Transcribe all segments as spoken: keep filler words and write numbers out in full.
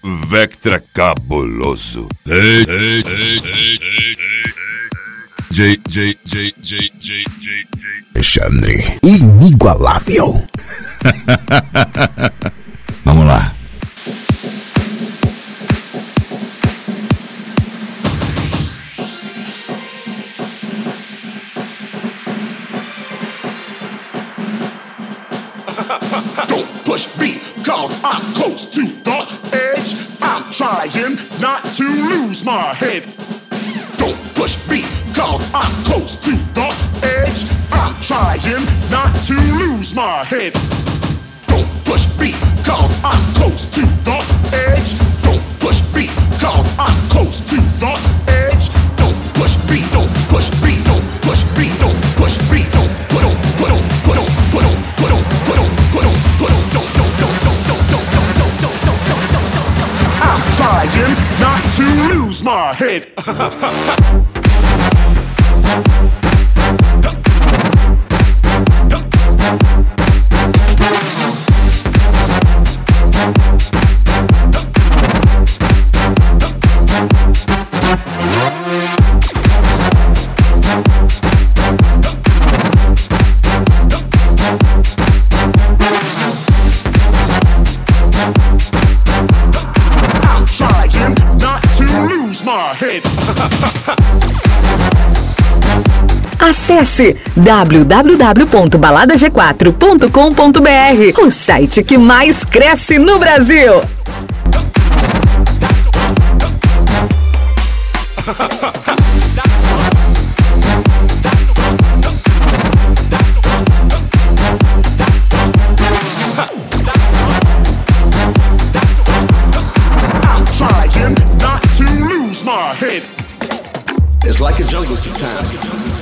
Vectra cabuloso. Ei, ei, ei, ei, ei, ei. J, J, J, J, J, J, Alexandre, inigualável. Vamos lá. Don't push me, cause I'm close to the edge. I'm trying not to lose my head. Don't push me, cause I'm close to the edge. I'm trying not to lose my head. Don't push me, cause I'm close to the edge. Don't push me, cause I'm close to the edge. Don't push me, don't push me, don't push me, don't push me, don't put on, put on, put on, put on, put on, put on, put on, put on, don't, don't, don't, don't, don't, don't, don't, don't, don't, don't, don't, don't. I'm trying not to lose my head. Acesse w w w ponto balada g quatro ponto com ponto b r, o site que mais cresce no Brasil. I'm trying not to lose my head. It's like a jungle sometimes.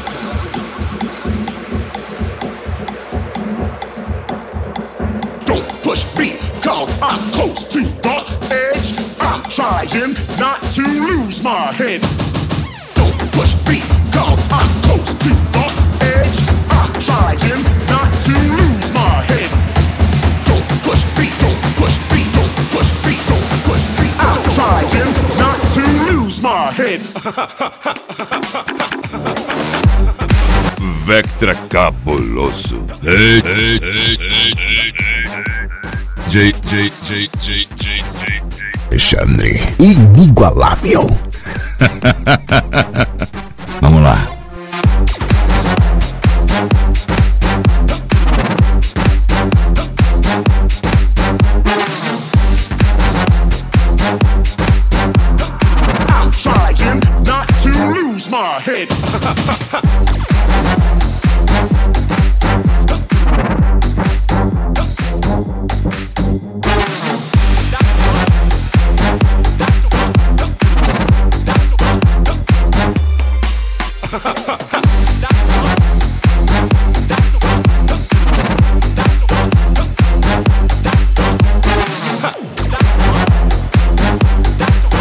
Don't push me, cause I'm close to the edge. I'm trying not to lose my head. Don't push me, cause I'm close to the edge. I'm trying not to lose my head. Don't push me, don't push me, don't push me, don't push me. I'm trying not to lose my head. Vectra cabuloso. Ei, ei, ei, ei, ei, ei. J, J, J, J, J, J, Alexandre, inigualável. Vamos lá. I'm trying not to lose my head.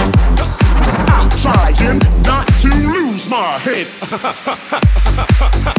I'm trying not to lose my head.